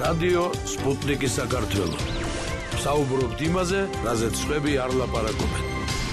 რადიო სპუტნიკი საქართველო. საუბრობთ იმაზე, რაზეც სხვები არ ლაპარაკობენ.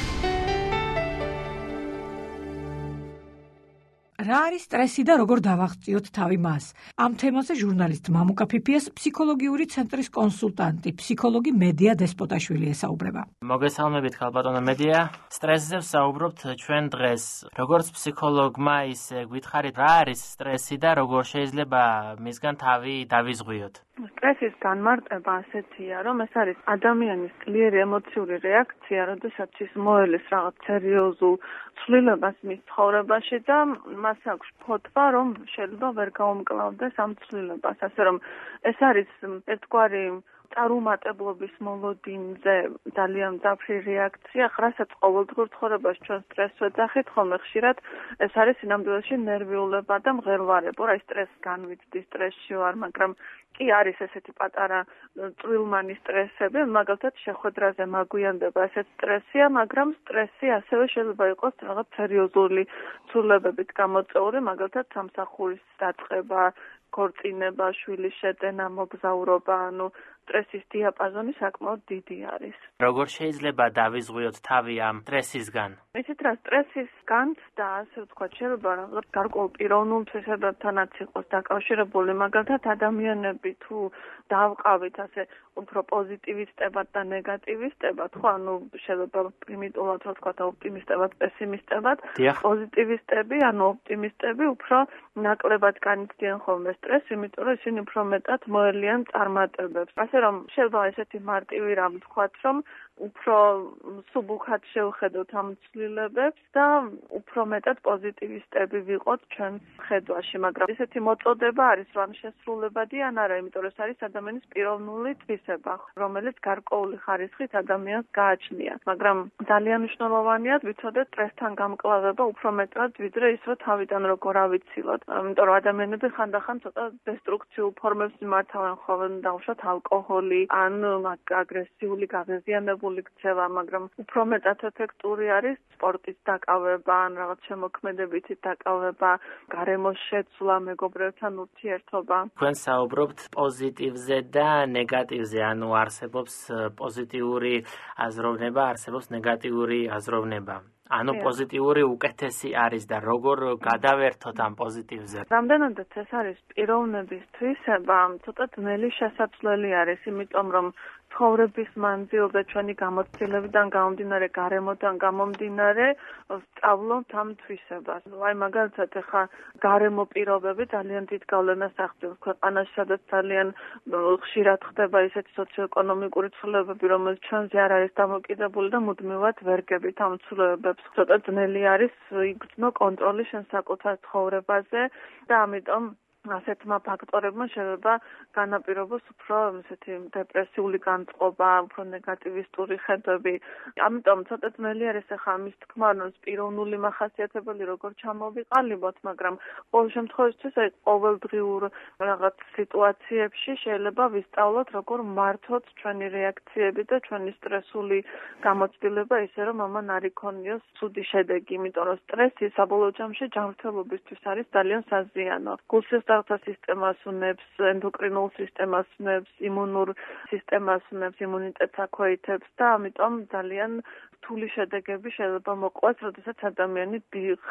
რა არის სტრესი და როგორ დავაღწიოთ თავი მას? ამ თემაზე ჟურნალისტ მამუკა ფიფიას ფსიქოლოგიური ცენტრის კონსულტანტი, ფსიქოლოგი მედია დესპოტაშვილი ესაუბრება. მოგესალმებით, ხალბატონო მედია. სტრესზე ვსაუბრობთ ჩვენ დღეს. როგორც ფსიქოლოგმა, ისე გითხარით, რა არის სტრესი და როგორ შეიძლება მისგან თავი დავიზღვიოთ? სტრესის განმარტება ასეთია, რომ ეს არის ადამიანის ძლიერი ემოციური რეაქცია, როდესაც ის მოელის რაღაც სერიოზულ ცვლილებას მის ცხოვრებაში და მას აქვს ფოთვა, რომ შეიძლება ვერ გაუმკლავდეს ამ ცვლილებას, ასე რომ ეს არის ერთგვარი წარუმატებლობის მოლოდინზე ძალიან მძაფრი რეაქცია, რასაც ყოველდღიურ ცხოვრებაში ჩვენ სტრესს ვეძახით, ხოლმე ხშირად ეს არის სინამდვილეში ნერვიულობა და მღელვარება, რა სტრესს განვიცდი, სტრესში ვარ, მაგრამ კი არის ესეთი პატარა წვრილმანი სტრესები, მაგალითად შეხვედრაზე მაგვიანდება ესეთ სტრესია, მაგრამ სტრესი ასევე შეიძლება იყოს რაღაც სერიოზული ცვლილებებით გამოწვეული, მაგალითად სამსახურის დაწყება, ქორწინება, შვილის შეტენა, მოგზაურობა, სტრესის დიაპაზონი საკმაოდ დიდი არის. როგორ შეიძლება დავიზღვიოთ თავი ამ სტრესისგან? ისეთ რა სტრესისგან და ასე ვთქვათ, შეიძლება რაღაც გარკვეულ პიროვნულ თვისებებთანაც იყოს დაკავშირებული, მაგალითად ადამიანები თუ დავყავით ასე უფრო პოზიტივისტებად და ნეგატივისტებად, ხო, შეიძლება პრიმიტულად რა ვთქვათ, ოპტიმისტებად, პესიმისტებად, პოზიტივისტები, ოპტიმისტები უფრო ნაკლებად განიცდიან ხოლმე სტრესს, იმიტომ რომ ისინი უფრო მეტად მოელიან წარმატებებს. ასე რომ შეიძლება ესეთი მარტივი რამ ვთქვათ, რომ უფრო სუბუქად შევხედოთ ამ ცვლილებებს და უფრო მეტად პოზიტივისტები ვიყოთ ჩვენს ხედვაში, მაგრამ ესეთი მოწოდება არის, რომ შესრულებადი ან არა, იმიტომ რომ ეს არის ადამიანის პიროვნული თვისება, რომელიც გარკვეული ხარისხით ადამიანს გააჩნია, მაგრამ ძალიან მნიშვნელოვანია ვიცოდეთ სტრესთან გამკლავება უფრო მეტად, ვიდრე ის, რომ თავიდან როგორ ავიცილოთ, იმიტომ რომ ადამიანები ხანდახან ცოტა დესტრუქციულ ფორმებს მიმართავენ ხოლმე, დავუშვათ ალკოჰოლი ან აგრესიული გაღიზიანებული ქცევა, მაგრამ უფრო მეტად ეფექტური არის სპორტის დაკავება ან რაღაც შემოქმედებითი დაკავება, გარემოს შეცვლა, მეგობრებთან ურთიერთობა. თქვენ საუბრობთ პოზიტივზე და ნეგატივზე, ანუ არსებობს პოზიტიური აზროვნება, არსებობს ნეგატიური აზროვნება. ანუ პოზიტიური უკეთესი არის და როგორ გადავერთოთ ამ პოზიტივზე? რამდენადაც ეს არის პიროვნების თვისება, ცოტა ძნელი შესაძლებელი არის, იმიტომ რომ ცხოვრების მანძილზე ჩვენი გამოცდილებიდან გამომდინარე, გარემოდან გამომდინარე, სწავლობთ ამ თვისებას. აი მაგალითად ახლა გარემო პირობები ძალიან დიდ გავლენას ახდენს ქვეყანაში, სადაც ძალიან ხშირად ხდება ისეთი სოციოეკონომიკური ცვლილებები, რომელიც ჩვენზე არ არის დამოკიდებული და მუდმივად ვერგებით ამ ცვლილებებს. ცოტა ძნელი არის იგრძნო კონტროლი შენ საკუთარ ცხოვრებაზე და ამიტომ ასეთმა ფაქტორებმა შეიძლება განაპირობოს უფრო ესეთი დეპრესიული განწყობა, უფრო ნეგატივისტური ხედვები. ამიტომ ცოტა ძნელი არის ახლა ამის თქმა, რომ პიროვნული მახასიათებელი როგორ ჩამოვიყალიბოთ, მაგრამ ყოველ შემთხვევაში აი ყოველდღიურ რაღაც სიტუაციებში შეიძლება ვისწავლოთ, როგორ მართოთ ჩვენი რეაქციები და ჩვენი სტრესული გამოცდილება ისე, რომ ამან არ იქონიოს ცუდი შედეგი, იმიტომ რომ სტრესი საბოლოო ჯამში ჯანმრთელობისთვის არის ძალიან საზიანო. გულსისხლძარღვთა სისტემას უნებს, ენდოკრინულ სისტემას უნებს, იმუნურ სისტემას უნებს, იმუნიტეტს აქვეითებს და ამიტომ ძალიან რთული შედეგები შეიძლება მოყვას, როდესაც ადამიანი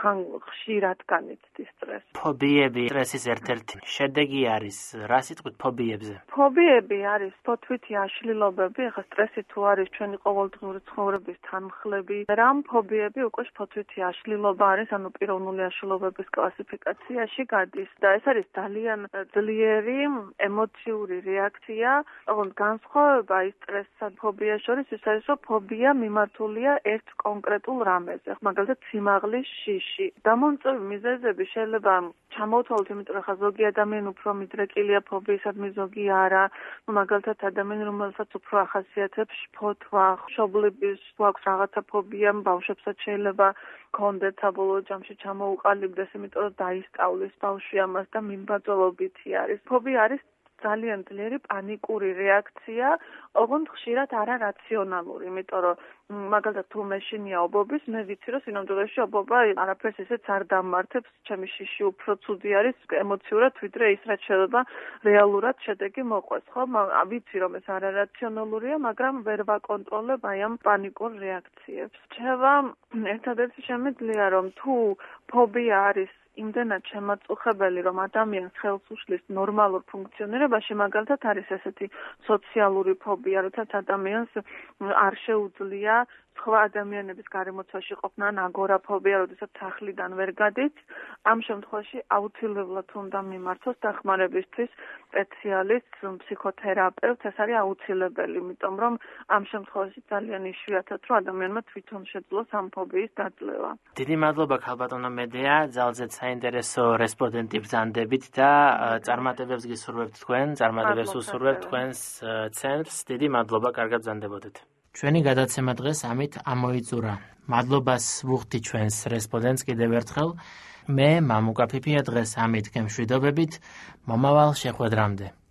ხშირად განიცდის სტრესს. ფობიები სტრესის ერთ-ერთი შედეგი არის. რა სიტყვით ფობიებზე? ფობიები არის ფოთვითი აშლილობები, ახლა სტრესი თუ არის ჩვენი ყოველდღიური ცხოვრების თანმხლები, რამ ფობიები უკვე ფოთვითი აშლილობა არის, ანუ პიროვნული აშლილობების კლასიფიკაციაში გადის და ეს არის ძალიან ძლიერი ემოციური რეაქცია, ოღონდ განსხვავება ის სტრესსა და ფობიას შორის ის არის, რომ ფობია მიმართულია ერთ კონკრეტულ რამეზე, მაგალითად სიმაღლის შიში. დამომწვევი მიზეზები შეიძლება ჩამოვთვალოთ, იმიტომ რომ ხა ზოგი ადამიანი უფრო მიდრეკილია ფობიისადმი, ზოგი არა. მაგალითად ადამიანი, რომელსაც უფრო ახასიათებს ფოთვა, მშობლების თუ აქვს რაღაცა ფობია, ბავშვებსაც შეიძლება კონდეთ საბოლოო ჯამში ჩამოუყალიბდეს, იმიტომ რომ დაისწავლის ბავშვი ამას და მიმბრძოლობითი არის. ფობია არის ძალიან ძლიერი პანიკური რეაქცია, ოღონდ ხშირად არარაციონალური, იმიტომ რომ მაგალითად თუ მე შენია ობობის, მე ვიცი რომ სინამდვილეში ობობა არაფერს ესეც არ დამმართებს, ჩემი შიში უფრო ცუდი არის ემოციურად, ვიდრე ის რაც შეიძლება რეალურად შედეგი მოყვეს, ხო? ვიცი რომ ეს არარაციონალურია, მაგრამ ვერ ვაკონტროლებ აი ამ პანიკურ რეაქციებს. რჩება ერთადერთი შემიძლია რომ თუ ფობია არის იმდენად შემაწუხებელი, რომ ადამიანს ხელს უშლის ნორმალურ ფუნქციონირებაში, მაგალითად არის ესეთი სოციალური ფობია, როდესაც ადამიანს არ შეუძლია სხვა ადამიანების გარემოცვაში ყოფნა, ან აგორაფობია, როდესაც სახლიდან ვერ გადის. ამ შემთხვევაში აუცილებლად უნდა მიმართოს დახმარებისთვის სპეციალისტს, ფსიქოთერაპევტს, ეს არის აუცილებელი, იმიტომ რომ ამ შემთხვევაში ძალიან იშვიათად რომ ადამიანმა თვითონ შეძლოს ამ ფობიის დაძლევა. დიდი მადლობა ქალბატონო მედეა, ძალზედ საინტერესო რესპონდენტი ბრძანდებით და წარმატებებს გისურვებთ თქვენ, წარმატებებს უსურვებთ თქვენს ცენტრს. დიდი მადლობა, კარგად ბრძანდებოდეთ. ჩვენი გადაცემა დღეს ამით ამოიწურა. მადლობას ვუხდი ჩვენს რესპონდენტს კიდევ ერთხელ. მე მამუკა ფიფია დღეს ამით გემშვიდობებით. მომავალ შეხვედრამდე.